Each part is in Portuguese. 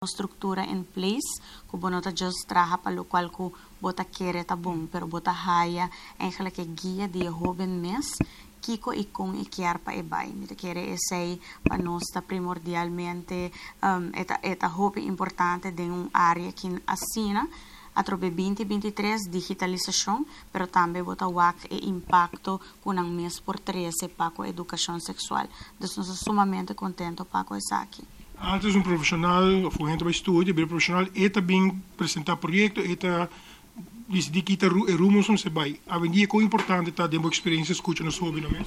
estrutura em place, que bonota just traha para lo qual que bota querer tá bom, pero bota haya eigenlijk guia de jovem mes, kiko e com e quer para e bai. Mita querer essay para nós tá primordialmente eta hope importante de área que assina a trobe 2023 digitalização, pero também bota wak e impacto com ang mês por 13 para a educação sexual. Então, nós somos sumamente contentes para isso aqui. Antes um profissional, of gente vai estudar, bem profissional, também apresentar projeto, decidi que rumos não se vai. A vendia é importante, tá, demo experiência escuta no hobby, não é?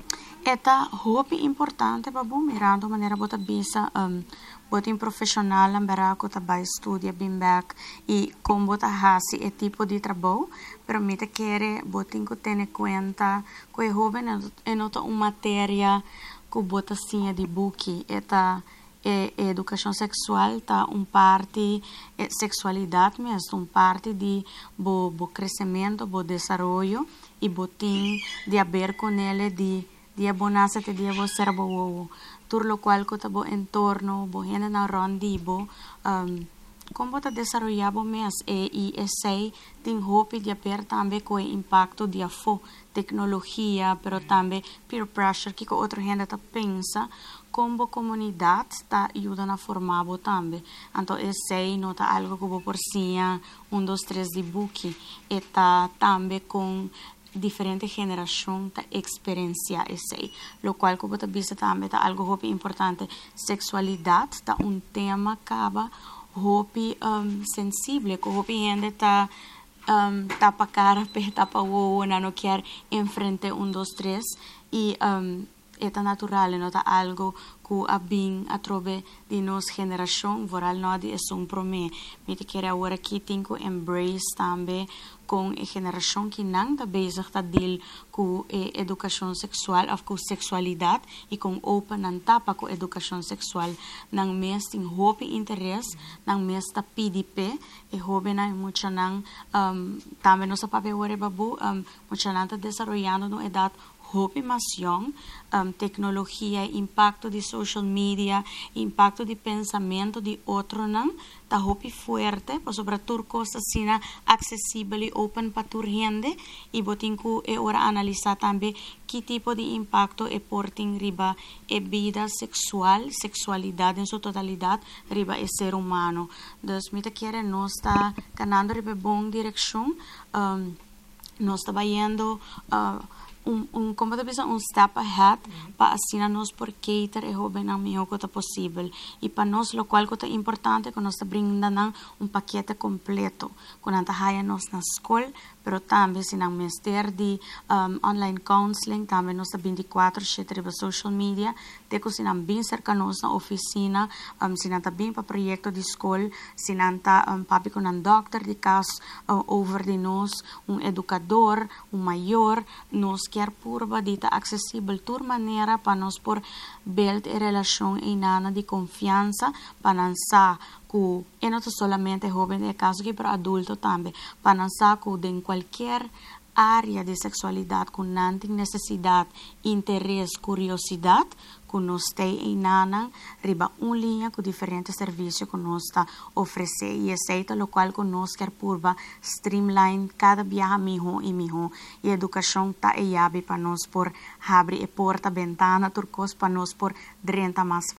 Eta hobby importante para bom mirando maneira bota bisa bota profissional ambera ko tabai estudia bem back e como bota hasi e tipo de trabalho, pero me te quere botin ko tene conta ko e hobby é nota uma matéria ko bota sim de book eta educação sexual tá parte sexualidade mesmo parte de bo crescimento bo desenvolvimento e botin de haber com ele de abonarse te dia bo ser bo tur lo qual ko tabo entorno bo hena na rondi bo como ta desarrollabo mes e sei tem hope de haber também com impacto de afo tecnologia pero também peer pressure que ko outro gente ta pensa como comunidade está ajudando a formar também. Então, esse nota algo que por cima, 1, 2, 3 de book, e está também com diferente geração da experiência esse, lo qual como você vê também tá algo muito importante. Sexualidade tá tema acaba muito sensível, que muito gente tá tapa cara, tapa o não quer enfrentar 1, 2, 3 e é natural, não tá algo que a bem a trobe de nossa geração, voral não é um promê. Me te quero agora aqui tenho embrace também com a geração que não está bezig tá deal com educação sexual ou com sexualidade e com open não tapa com educação sexual. Não mês tem hope interesse, não mês tá PDP e hope não muito não também nossa papel agora babu muito não tá desenvolvendo no idade hope mais young, tecnologia, impacto de social media, impacto de pensamento de outro não, tá hope forte, para sobretudo coisas assim acessível e open para toda gente e botinho é hora analisar também que tipo de impacto é portem riba é vida sexual, sexualidade em sua totalidade riba é ser humano. Então, me te quer nós está caminhando riba bom direção, nós está indo como te pensa, step ahead para assinar nós por cater e hobby na melhor que possível e para nós lo qual que é importante que nós brindando paquete completo quando anta haya nós na escola pero também se não mestre de online counseling também nós 24/7 sobre social media te que se não bem cerca nós na oficina se não tá bem para projeto de escola se não tá papi com um doctor de caso over de nós educador maior nós quer purba dita acessível de maneira para nós por build a relação e nana de confiança para lançar que e não solamente jovem é caso que para adulto também para lançar que em qualquer área de sexualidade com não tem necessidade interesse curiosidade que nós tem em nana riba linha com diferentes serviços que nós está oferecer e aceita o qual que nós quer purba streamline cada viaja miho e educação tá e abre para nós por abrir a porta ventana turcos para nós por drenta mais